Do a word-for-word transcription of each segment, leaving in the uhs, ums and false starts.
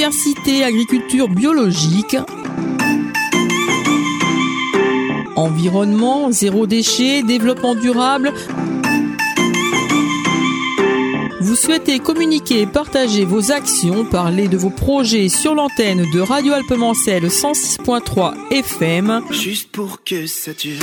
biodiversité, agriculture biologique, environnement, zéro déchet, développement durable. Vous souhaitez communiquer et partager vos actions, parler de vos projets sur l'antenne de Radio Alpemancel cent six point trois F M. Juste pour que ça dure.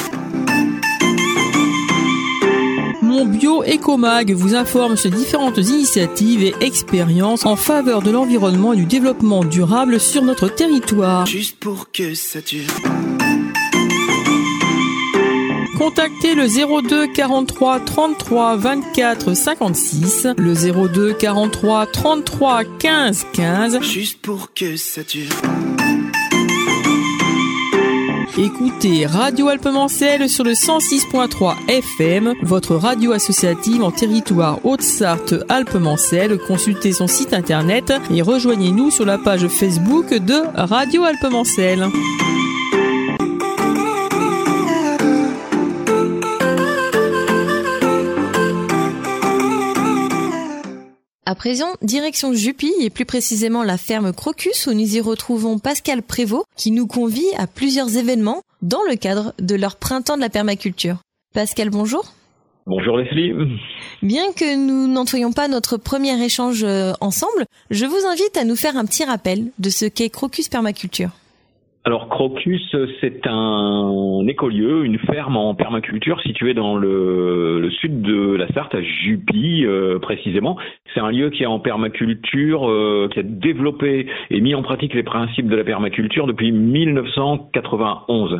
Mon Bio Ecomag vous informe sur différentes initiatives et expériences en faveur de l'environnement et du développement durable sur notre territoire. Juste pour que ça dure. Contactez le zéro deux quarante-trois trente-trois vingt-quatre cinquante-six, le zéro deux quarante-trois trente-trois quinze quinze. Juste pour que ça dure. Écoutez Radio Alpemancel sur le cent six point trois F M, votre radio associative en territoire Haute-Sarthe Alpemancel. Consultez son site internet et rejoignez-nous sur la page Facebook de Radio Alpemancel. À présent, direction Jupy et plus précisément la ferme Crocus où nous y retrouvons Pascal Prévost qui nous convie à plusieurs événements dans le cadre de leur printemps de la permaculture. Pascal, bonjour. Bonjour Leslie. Bien que nous n'en soyons pas notre premier échange ensemble, je vous invite à nous faire un petit rappel de ce qu'est Crocus Permaculture. Alors Crocus, c'est un écolieu, une ferme en permaculture située dans le, le sud de la Sarthe, à Jupy euh, précisément. C'est un lieu qui est en permaculture, euh, qui a développé et mis en pratique les principes de la permaculture depuis mille neuf cent quatre-vingt-onze.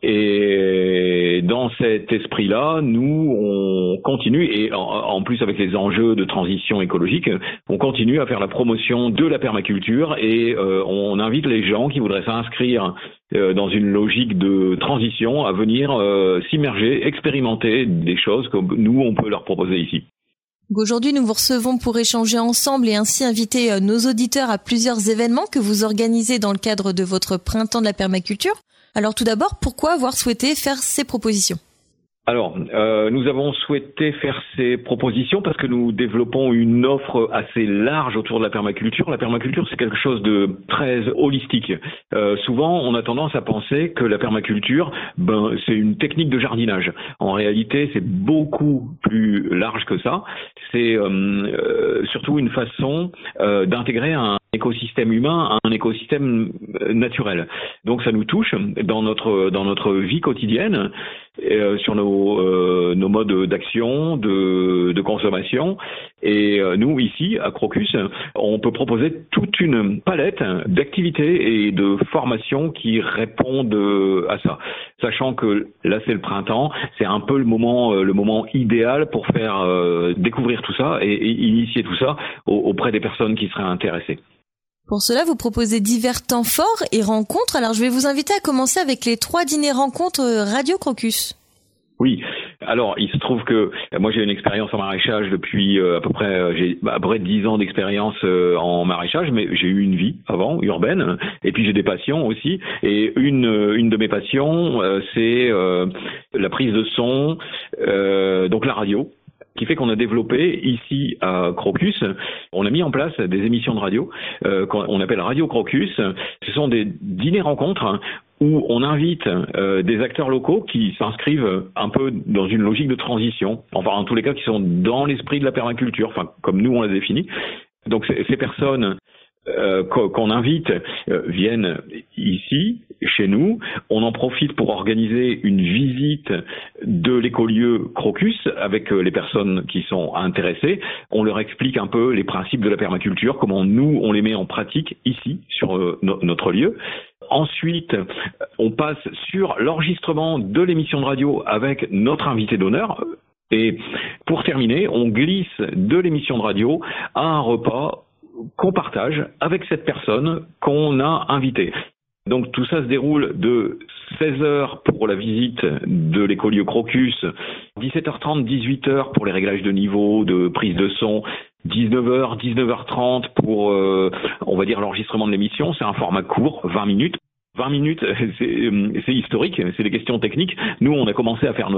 Et dans cet esprit-là, nous, on continue, et en, en plus avec les enjeux de transition écologique, on continue à faire la promotion de la permaculture et euh, on invite les gens qui voudraient s'inscrire dans une logique de transition à venir euh, s'immerger, expérimenter des choses que nous, on peut leur proposer ici. Aujourd'hui, nous vous recevons pour échanger ensemble et ainsi inviter nos auditeurs à plusieurs événements que vous organisez dans le cadre de votre printemps de la permaculture. Alors tout d'abord, pourquoi avoir souhaité faire ces propositions ? Alors, euh, nous avons souhaité faire ces propositions parce que nous développons une offre assez large autour de la permaculture. La permaculture, c'est quelque chose de très holistique. Euh, souvent, on a tendance à penser que la permaculture, ben, c'est une technique de jardinage. En réalité, c'est beaucoup plus large que ça. C'est euh, euh, surtout une façon euh, d'intégrer un écosystème humain à un écosystème naturel. Donc, ça nous touche dans notre dans notre vie quotidienne, euh, sur nos euh, nos modes d'action, de de consommation. Et euh, nous ici à Crocus, on peut proposer toute une palette d'activités et de formations qui répondent à ça. Sachant que là c'est le printemps, c'est un peu le moment le moment idéal pour faire euh, découvrir tout ça et, et initier tout ça auprès des personnes qui seraient intéressées. Pour cela, vous proposez divers temps forts et rencontres. Alors, je vais vous inviter à commencer avec les trois dîners rencontres Radio Crocus. Oui. Alors, il se trouve que moi, j'ai une expérience en maraîchage depuis euh, à peu près, euh, j'ai à peu près dix ans d'expérience euh, en maraîchage, mais j'ai eu une vie avant, urbaine, et puis j'ai des passions aussi. Et une une de mes passions, euh, c'est euh, la prise de son, euh, donc la radio, qui fait qu'on a développé ici à Crocus, on a mis en place des émissions de radio euh, qu'on appelle Radio Crocus. Ce sont des dîners-rencontres hein, où on invite euh, des acteurs locaux qui s'inscrivent un peu dans une logique de transition, enfin en tous les cas qui sont dans l'esprit de la permaculture, enfin comme nous on l'a défini. Donc ces personnes Euh, qu'on invite euh, viennent ici, chez nous. On en profite pour organiser une visite de l'écolieu Crocus avec euh, les personnes qui sont intéressées. On leur explique un peu les principes de la permaculture, comment nous, on les met en pratique ici, sur euh, no- notre lieu. Ensuite, on passe sur l'enregistrement de l'émission de radio avec notre invité d'honneur. Et pour terminer, on glisse de l'émission de radio à un repas qu'on partage avec cette personne qu'on a invitée. Donc tout ça se déroule de seize heures pour la visite de l'écolieu Crocus, dix-sept heures trente, dix-huit heures pour les réglages de niveau, de prise de son, dix-neuf heures, dix-neuf heures trente pour, euh, on va dire, l'enregistrement de l'émission. C'est un format court, vingt minutes. vingt minutes, c'est, c'est historique, c'est des questions techniques. Nous, on a commencé à faire notre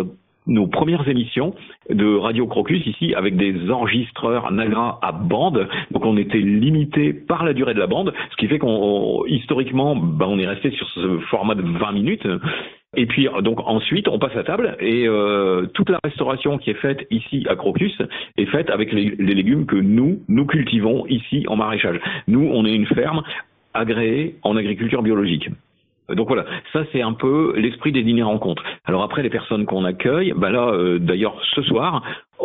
nos premières émissions de Radio Crocus ici avec des enregistreurs Nagra à bande. Donc on était limité par la durée de la bande, ce qui fait qu'on historiquement, bah, on est resté sur ce format de vingt minutes. Et puis donc ensuite on passe à table et euh, toute la restauration qui est faite ici à Crocus est faite avec les, les légumes que nous nous cultivons ici en maraîchage. Nous on est une ferme agréée en agriculture biologique. Donc voilà, ça c'est un peu l'esprit des dîners rencontres. Alors après les personnes qu'on accueille, bah là euh, d'ailleurs ce soir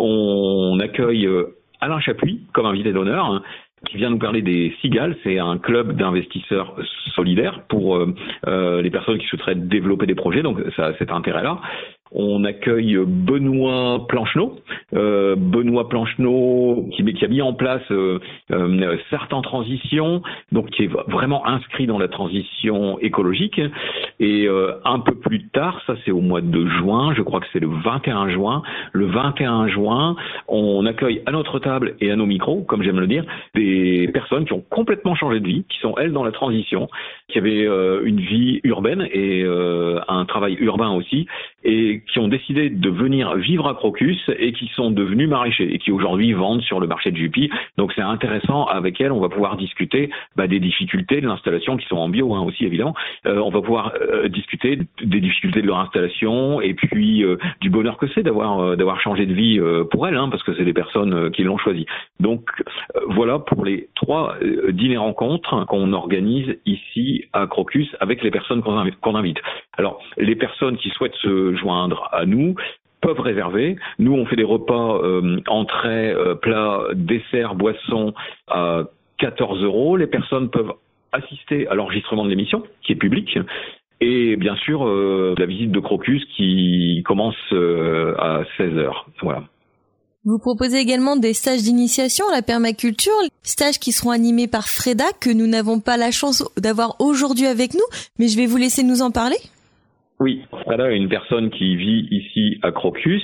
on accueille euh, Alain Chapuis comme invité d'honneur, hein, qui vient nous parler des Cigales. C'est un club d'investisseurs solidaires pour euh, euh, les personnes qui souhaiteraient développer des projets, donc ça a cet intérêt-là. On accueille Benoît Plancheneau, euh, Benoît Plancheneau qui, qui a mis en place euh, euh, certaines transitions, donc qui est vraiment inscrit dans la transition écologique. Et euh, un peu plus tard, ça c'est au mois de juin, je crois que c'est le vingt et un juin, le vingt et un juin, on accueille à notre table et à nos micros, comme j'aime le dire, des personnes qui ont complètement changé de vie, qui sont elles dans la transition, qui avaient euh, une vie urbaine et euh, un travail urbain aussi, et qui ont décidé de venir vivre à Crocus et qui sont devenus maraîchers et qui aujourd'hui vendent sur le marché de Jupy. Donc c'est intéressant, avec elles on va pouvoir discuter bah, des difficultés de l'installation qui sont en bio hein, aussi évidemment. Euh, on va pouvoir euh, discuter des difficultés de leur installation et puis euh, du bonheur que c'est d'avoir euh, d'avoir changé de vie euh, pour elles hein, parce que c'est des personnes euh, qui l'ont choisi. Donc euh, voilà pour les trois euh, dîners rencontres qu'on organise ici à Crocus avec les personnes qu'on invite, qu'on invite. Alors les personnes qui souhaitent se joindre à nous peuvent réserver. Nous, on fait des repas euh, entrées, euh, plats, desserts, boissons à quatorze euros. Les personnes peuvent assister à l'enregistrement de l'émission, qui est public. Et bien sûr, euh, la visite de Crocus qui commence euh, à seize heures. Voilà. Vous proposez également des stages d'initiation à la permaculture, stages qui seront animés par Freda, que nous n'avons pas la chance d'avoir aujourd'hui avec nous, mais je vais vous laisser nous en parler. Oui, Freda est une personne qui vit ici à Crocus,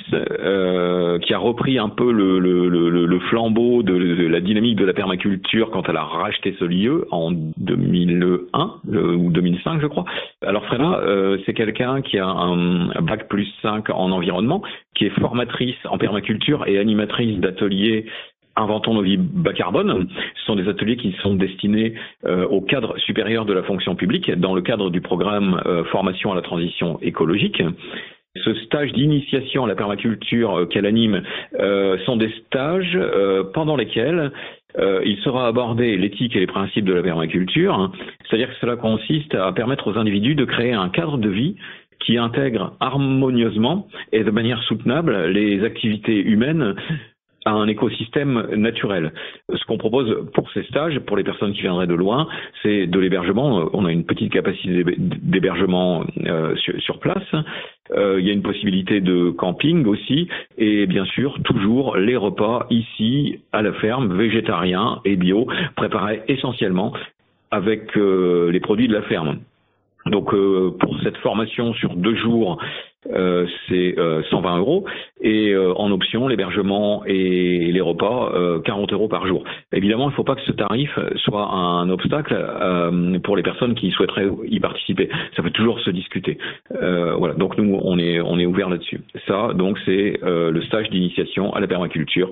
euh, qui a repris un peu le, le, le, le flambeau de, de la dynamique de la permaculture quand elle a racheté ce lieu en deux mille un euh, ou deux mille cinq je crois. Alors Freda, euh, c'est quelqu'un qui a un, un bac plus cinq en environnement, qui est formatrice en permaculture et animatrice d'ateliers Inventons nos vies bas carbone. Ce sont des ateliers qui sont destinés euh, au cadre supérieur de la fonction publique dans le cadre du programme euh, formation à la transition écologique. Ce stage d'initiation à la permaculture euh, qu'elle anime euh, sont des stages euh, pendant lesquels euh, il sera abordé l'éthique et les principes de la permaculture. C'est-à-dire que cela consiste à permettre aux individus de créer un cadre de vie qui intègre harmonieusement et de manière soutenable les activités humaines à un écosystème naturel. Ce qu'on propose pour ces stages, pour les personnes qui viendraient de loin, c'est de l'hébergement. On a une petite capacité d'hébergement euh, sur, sur place. Euh, il y a une possibilité de camping aussi. Et bien sûr, toujours les repas ici, à la ferme, végétariens et bio, préparés essentiellement avec euh, les produits de la ferme. Donc euh, pour cette formation sur deux jours, euh, c'est euh, cent vingt euros et euh, en option l'hébergement et les repas euh, quarante euros par jour. Évidemment, il ne faut pas que ce tarif soit un obstacle euh, pour les personnes qui souhaiteraient y participer. Ça peut toujours se discuter. Euh, voilà. Donc nous on est on est ouvert là-dessus. Ça donc c'est euh, le stage d'initiation à la permaculture.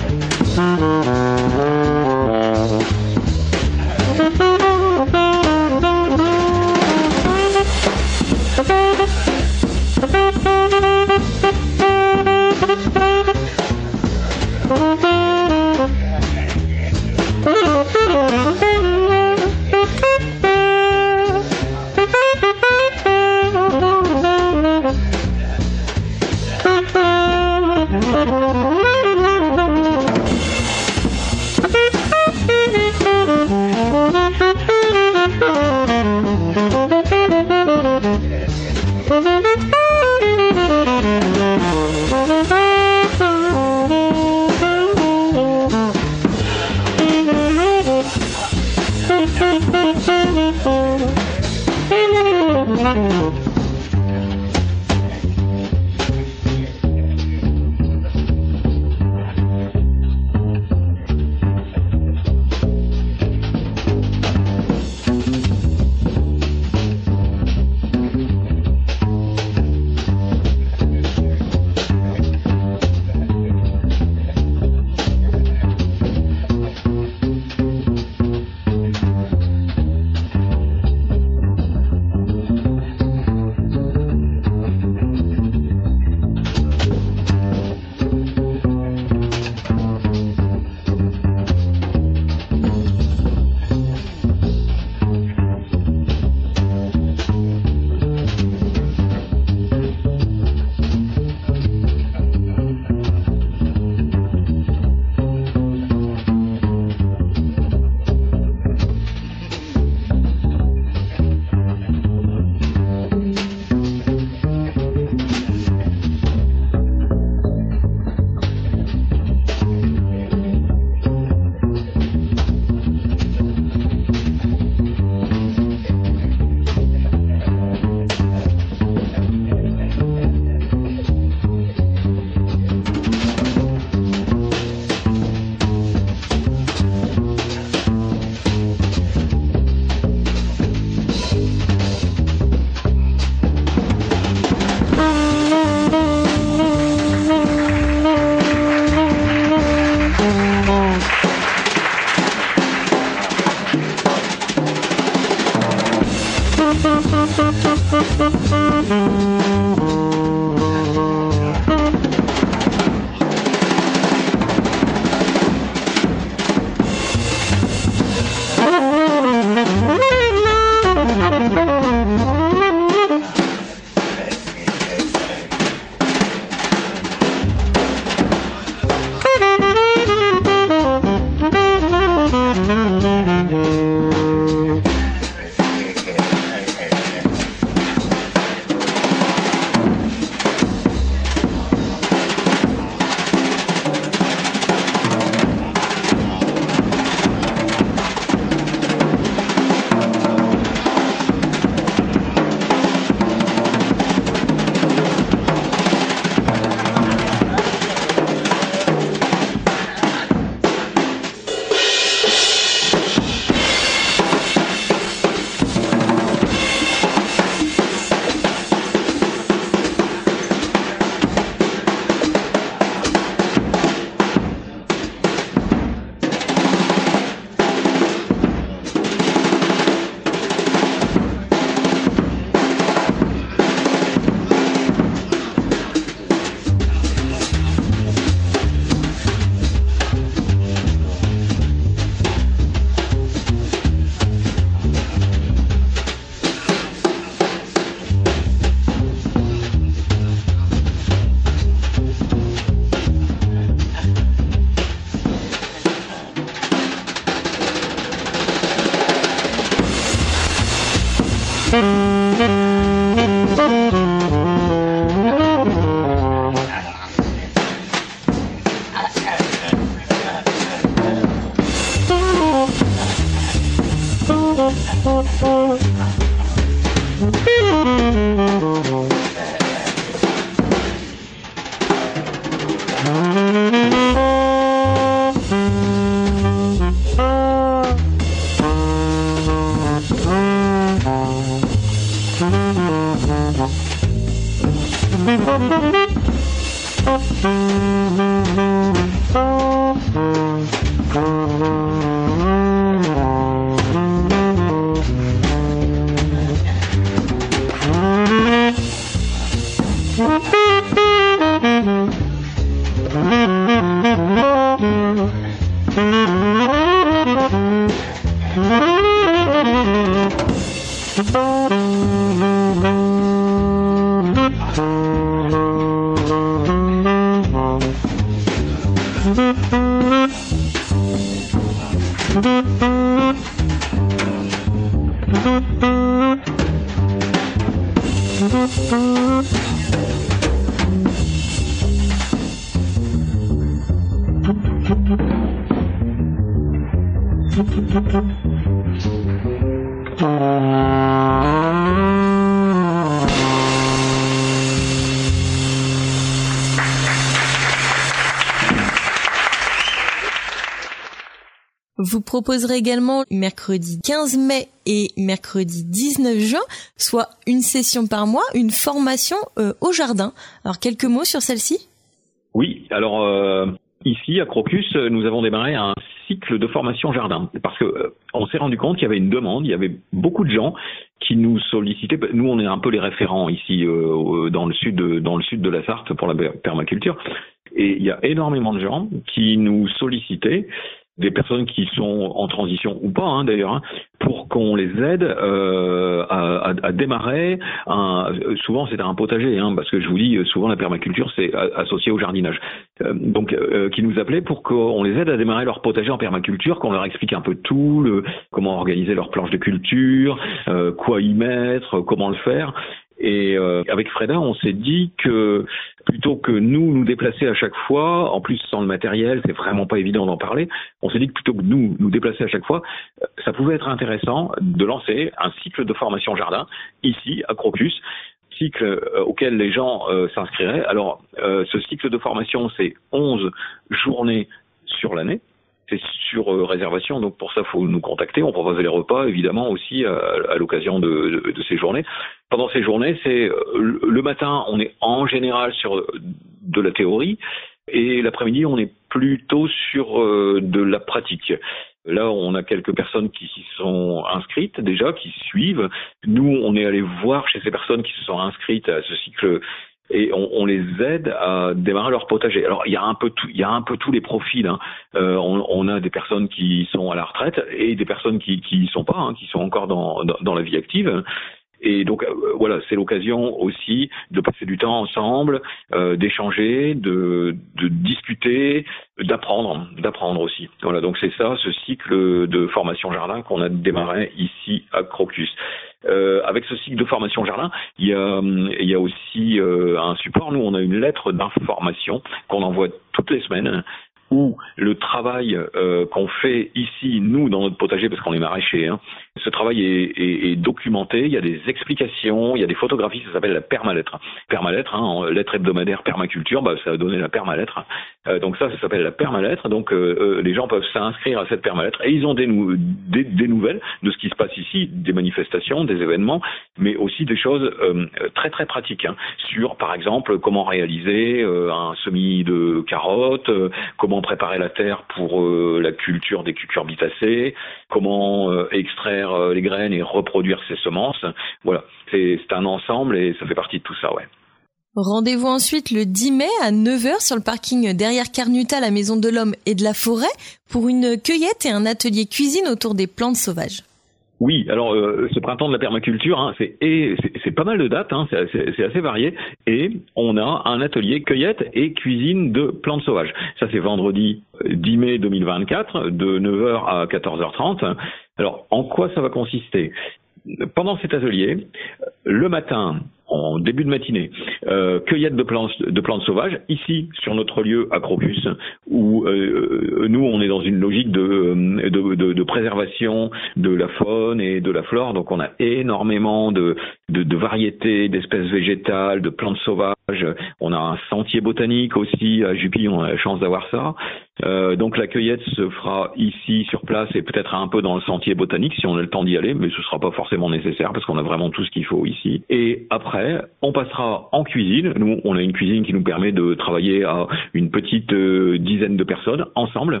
Vous proposerez également mercredi quinze mai et mercredi dix-neuf juin, soit une session par mois, une formation euh, au jardin. Alors quelques mots sur celle-ci ? Oui, alors euh, ici à Crocus, nous avons démarré un cycle de formation jardin parce que euh, on s'est rendu compte qu'il y avait une demande, il y avait beaucoup de gens qui nous sollicitaient. Nous, on est un peu les référents ici euh, dans le sud, de, dans le sud de la Sarthe pour la permaculture, et il y a énormément de gens qui nous sollicitaient. Des personnes qui sont en transition ou pas, hein, d'ailleurs, hein, pour qu'on les aide euh, à, à, à démarrer. Un, souvent, c'est un potager, hein, parce que je vous dis, souvent la permaculture, c'est associé au jardinage. Euh, donc, euh, qui nous appelaient pour qu'on les aide à démarrer leur potager en permaculture, qu'on leur explique un peu tout, le, comment organiser leur planche de culture, euh, quoi y mettre, comment le faire. Et euh, avec Freda, on s'est dit que plutôt que nous nous déplacer à chaque fois, en plus sans le matériel, c'est vraiment pas évident d'en parler, on s'est dit que plutôt que nous nous déplacer à chaque fois, ça pouvait être intéressant de lancer un cycle de formation jardin ici à Crocus, cycle euh, auquel les gens euh, s'inscriraient. Alors, euh, ce cycle de formation, c'est onze journées sur l'année. C'est sur euh, réservation, donc pour ça, faut nous contacter. On propose les repas, évidemment, aussi à, à l'occasion de, de, de ces journées. Pendant ces journées, c'est euh, le matin, on est en général sur de la théorie, et l'après-midi, on est plutôt sur euh, de la pratique. Là, on a quelques personnes qui s'y sont inscrites déjà, qui suivent. Nous, on est allé voir chez ces personnes qui se sont inscrites à ce cycle. Et on, on les aide à démarrer leur potager. Alors il y a un peu tout, il y a un peu tous les profils. Hein. Euh, on, on a des personnes qui sont à la retraite et des personnes qui qui y sont pas, hein, qui sont encore dans, dans dans la vie active. Et donc euh, voilà, c'est l'occasion aussi de passer du temps ensemble, euh, d'échanger, de de discuter, d'apprendre, d'apprendre aussi. Voilà, donc c'est ça, ce cycle de formation jardin qu'on a démarré ici à Crocus. Euh, avec ce cycle de formation jardin, il y a, il y a aussi euh, un support. Nous, on a une lettre d'information qu'on envoie toutes les semaines, où le travail euh, qu'on fait ici, nous, dans notre potager, parce qu'on est maraîcher, hein, ce travail est, est, est documenté, il y a des explications, il y a des photographies, ça s'appelle la permalettre. Permalettre, hein, en lettre hebdomadaire permaculture, bah, ça a donné la permalettre. Euh, donc ça, ça s'appelle la permalettre. Donc euh, euh, les gens peuvent s'inscrire à cette permalettre et ils ont des, nou- des, des nouvelles de ce qui se passe ici, des manifestations, des événements, mais aussi des choses euh, très très pratiques, hein, sur par exemple comment réaliser euh, un semis de carottes, euh, comment préparer la terre pour euh, la culture des cucurbitacées, comment euh, extraire euh, les graines et reproduire ces semences. Voilà, c'est, c'est un ensemble et ça fait partie de tout ça, ouais. Rendez-vous ensuite le dix mai à neuf heures sur le parking derrière Carnuta, la Maison de l'Homme et de la Forêt, pour une cueillette et un atelier cuisine autour des plantes sauvages. Oui, alors euh, ce printemps de la permaculture, hein, c'est, et, c'est, c'est pas mal de dates, hein, c'est, c'est, c'est assez varié, et on a un atelier cueillette et cuisine de plantes sauvages. Ça, c'est vendredi dix mai deux mille vingt-quatre, de neuf heures à quatorze heures trente. Alors, en quoi ça va consister ? Pendant cet atelier, le matin, en début de matinée, euh, cueillette de plantes, de plantes sauvages, ici, sur notre lieu à Crocus, où euh, nous, on est dans une logique de, de, de, de préservation de la faune et de la flore, donc on a énormément de, de, de variétés, d'espèces végétales, de plantes sauvages. On a un sentier botanique aussi, à Jupy, on a la chance d'avoir ça. Euh, donc la cueillette se fera ici, sur place, et peut-être un peu dans le sentier botanique, si on a le temps d'y aller, mais ce sera pas forcément nécessaire, parce qu'on a vraiment tout ce qu'il faut ici. Et après, on passera en cuisine. Nous, on a une cuisine qui nous permet de travailler à une petite euh, dizaine de personnes ensemble.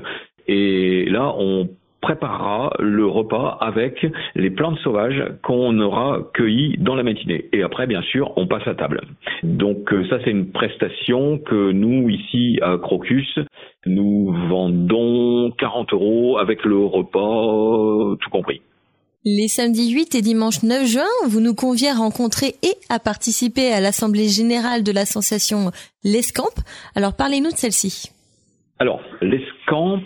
Et là, on préparera le repas avec les plantes sauvages qu'on aura cueillies dans la matinée. Et après, bien sûr, on passe à table. Donc euh, ça, c'est une prestation que nous, ici à Crocus, nous vendons quarante euros avec le repas, tout compris. Les samedis huit et dimanche neuf juin, vous nous conviez à rencontrer et à participer à l'Assemblée Générale de l'association l'Escamp. Alors parlez-nous de celle-ci. Alors, l'Escamp,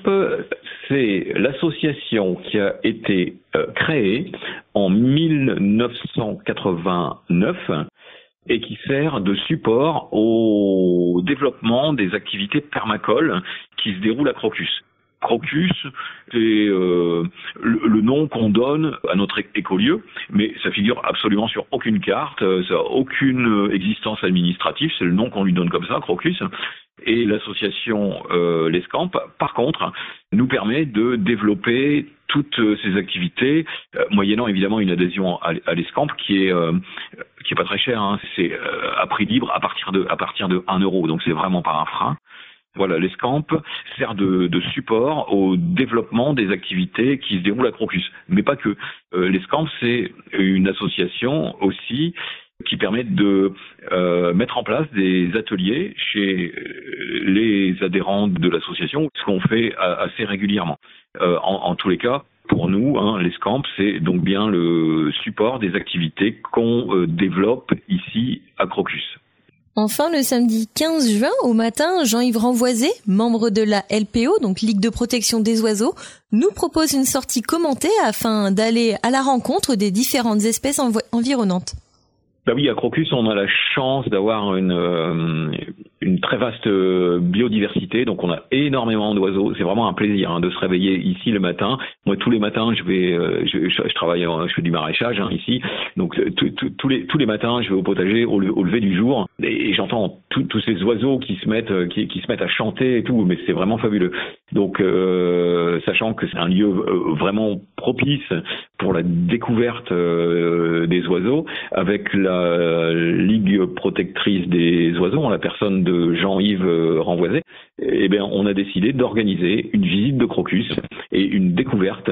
c'est l'association qui a été euh, créée en mille neuf cent quatre-vingt-neuf et qui sert de support au développement des activités permacoles qui se déroulent à Crocus. Crocus, c'est euh, le, le nom nom qu'on donne à notre écolieu, mais ça figure absolument sur aucune carte, ça n'a aucune existence administrative, c'est le nom qu'on lui donne comme ça, Crocus. Et l'association euh, l'Escamp, par contre, nous permet de développer toutes ces activités, euh, moyennant évidemment une adhésion à, à l'Escamp qui est euh, qui est pas très chère, hein, c'est euh, à prix libre à partir de à partir de un euro, donc c'est vraiment pas un frein. Voilà, l'Escamp sert de, de support au développement des activités qui se déroulent à Crocus, mais pas que. Euh, L'Escamp, c'est une association aussi qui permet de euh, mettre en place des ateliers chez les adhérents de l'association, ce qu'on fait assez régulièrement. Euh, en, en tous les cas, pour nous, hein, l'Escamp, c'est donc bien le support des activités qu'on euh, développe ici à Crocus. Enfin, le samedi quinze juin, au matin, Jean-Yves Renvoisé, membre de la L P O, donc Ligue de protection des oiseaux, nous propose une sortie commentée afin d'aller à la rencontre des différentes espèces env- environnantes. Bah oui, à Crocus, on a la chance d'avoir une euh, une très vaste biodiversité, donc on a énormément d'oiseaux. C'est vraiment un plaisir hein, de se réveiller ici le matin. Moi, tous les matins, je vais, euh, je, je, je travaille, je fais du maraîchage hein, ici, donc tous les tous les matins, je vais au potager au, au lever du jour et, et j'entends tous ces oiseaux qui se mettent qui, qui se mettent à chanter et tout, mais c'est vraiment fabuleux. Donc, euh, sachant que c'est un lieu vraiment propice pour la découverte euh, des oiseaux, avec la Ligue protectrice des oiseaux, en la personne de Jean-Yves Renvoisé, eh bien, on a décidé d'organiser une visite de Crocus et une découverte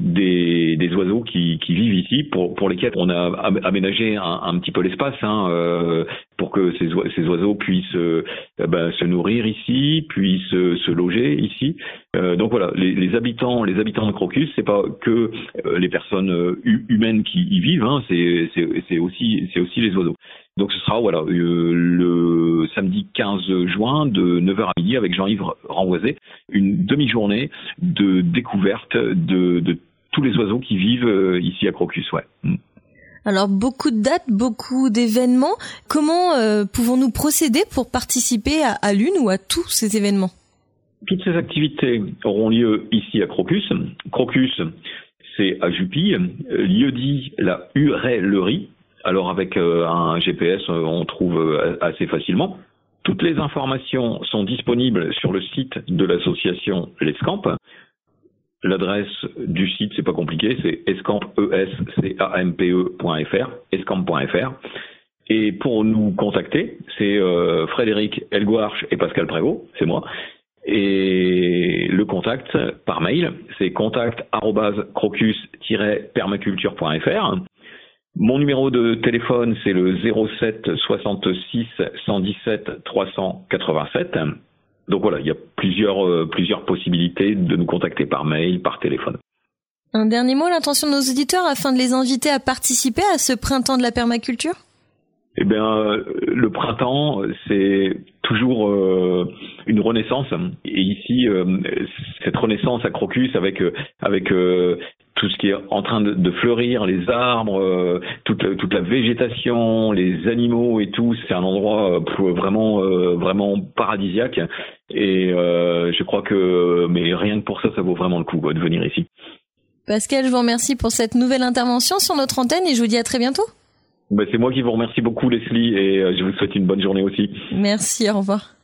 des, des oiseaux qui, qui vivent ici, pour, pour lesquels on a aménagé un, un petit peu l'espace hein, euh, pour que ces, ces oiseaux puissent euh, ben, se nourrir ici, puissent euh, se loger ici. Euh, donc voilà, les, les habitants, les habitants de Crocus, c'est pas que euh, les personnes euh, humaines qui y vivent, hein, c'est, c'est, c'est aussi, c'est aussi les oiseaux. Donc ce sera voilà euh, le samedi quinze juin de neuf heures à midi avec Jean-Yves Renvoisé, une demi-journée de découverte de, de tous les oiseaux qui vivent euh, ici à Crocus, ouais. Mm. Alors beaucoup de dates, beaucoup d'événements. Comment euh, pouvons-nous procéder pour participer à, à l'une ou à tous ces événements ? Toutes ces activités auront lieu ici à Crocus. Crocus, c'est à Jupille. Lieu-dit la Hurellerie. Alors avec euh, un G P S, on trouve euh, assez facilement. Toutes les informations sont disponibles sur le site de l'association l'Escamp. L'adresse du site, c'est pas compliqué, c'est escamp, e s c a m p e point f r, escamp point f r. Et pour nous contacter, c'est euh, Frédéric Elguarch et Pascal Prévost, c'est moi. Et le contact par mail, c'est contact arobase crocus tiret permaculture point f r. Mon numéro de téléphone, c'est le zéro sept soixante-six cent dix-sept trois cent quatre-vingt-sept. Donc voilà, il y a plusieurs, euh, plusieurs possibilités de nous contacter par mail, par téléphone. Un dernier mot, l'intention de nos auditeurs afin de les inviter à participer à ce printemps de la permaculture ? Eh bien, le printemps, c'est toujours euh, une renaissance. Et ici, euh, cette renaissance à Crocus avec avec euh, tout ce qui est en train de, de fleurir, les arbres, euh, toute, toute la végétation, les animaux et tout, c'est un endroit euh, vraiment euh, vraiment paradisiaque. Et euh, je crois que, mais rien que pour ça, ça vaut vraiment le coup quoi, de venir ici. Pascal, je vous remercie pour cette nouvelle intervention sur notre antenne et je vous dis à très bientôt. Ben, c'est moi qui vous remercie beaucoup, Leslie, et je vous souhaite une bonne journée aussi. Merci, au revoir.